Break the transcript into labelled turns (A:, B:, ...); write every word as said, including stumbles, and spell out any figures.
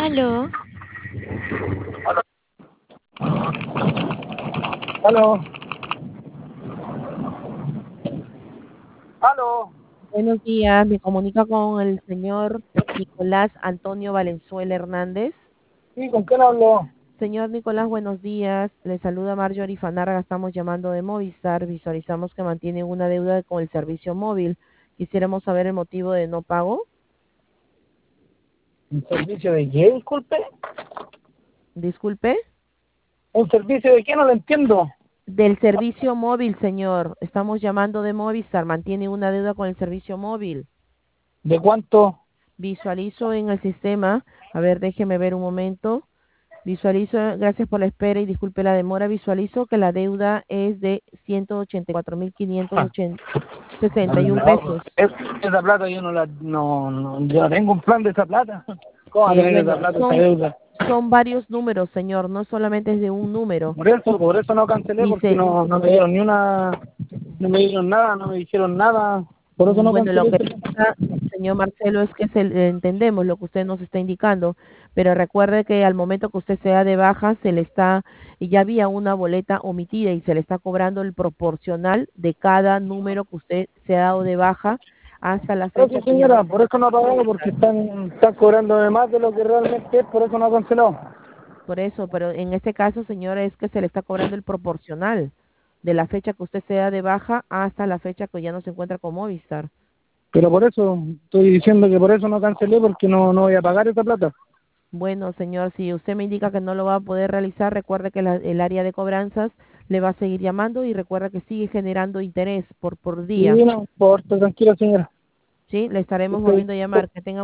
A: Aló,
B: Aló. Aló.
C: Buenos días, me comunica con el señor Nicolás Antonio Valenzuela Hernández.
B: Sí, ¿con quién hablo?
C: Señor Nicolás, buenos días. Le saluda Marjorie Fanarga, estamos llamando de Movistar. Visualizamos que mantiene una deuda con el servicio móvil. Quisiéramos saber el motivo de no pago.
B: ¿Un servicio de qué, disculpe?
C: Disculpe.
B: ¿Un servicio de qué? No lo entiendo.
C: Del servicio móvil, señor. Estamos llamando de Movistar. Mantiene una deuda con el servicio móvil.
B: ¿De cuánto?
C: Visualizo en el sistema. A ver, déjeme ver un momento. Visualizo, gracias por la espera y disculpe la demora, visualizo que la deuda es de ciento ochenta y cuatro mil quinientos sesenta y uno pesos.
B: Es- esa plata yo no la... No, no, yo no tengo un plan de esa plata. ¿Cómo va a
C: Eh,
B: tener esa
C: bueno,
B: plata, esa
C: son,
B: deuda?
C: son varios números, señor, no solamente es de un número.
B: Por eso, por eso no cancelé, porque
C: Dice,
B: no, no me dieron ni una... No me dieron nada, no me dijeron nada. Por eso
C: mm,
B: no
C: bueno, lo
B: cancelé.
C: que pasa, señor Marcelo, es que se, eh, entendemos lo que usted nos está indicando, pero recuerde que al momento que usted sea de baja, se le está, y ya había una boleta omitida y se le está cobrando el proporcional de cada número que usted se ha dado de baja hasta la
B: Pero
C: fecha
B: sí,
C: que ya no
B: señora,
C: se
B: por eso no ha pagado, porque están, están cobrando de más de lo que realmente es, por eso no ha cancelado.
C: por eso, pero en este caso, señora, es que se le está cobrando el proporcional de la fecha que usted sea de baja hasta la fecha que ya no se encuentra con Movistar.
B: Pero por eso, estoy diciendo que por eso no cancelé, porque no, no voy a pagar esa plata.
C: Bueno, señor, si usted me indica que no lo va a poder realizar, recuerde que la- el área de cobranzas le va a seguir llamando y recuerda que sigue generando interés por por
B: Sí,
C: día.
B: no importa, tranquila, señora.
C: ¿Sí? Le estaremos
B: Estoy-
C: volviendo a llamar. Que tenga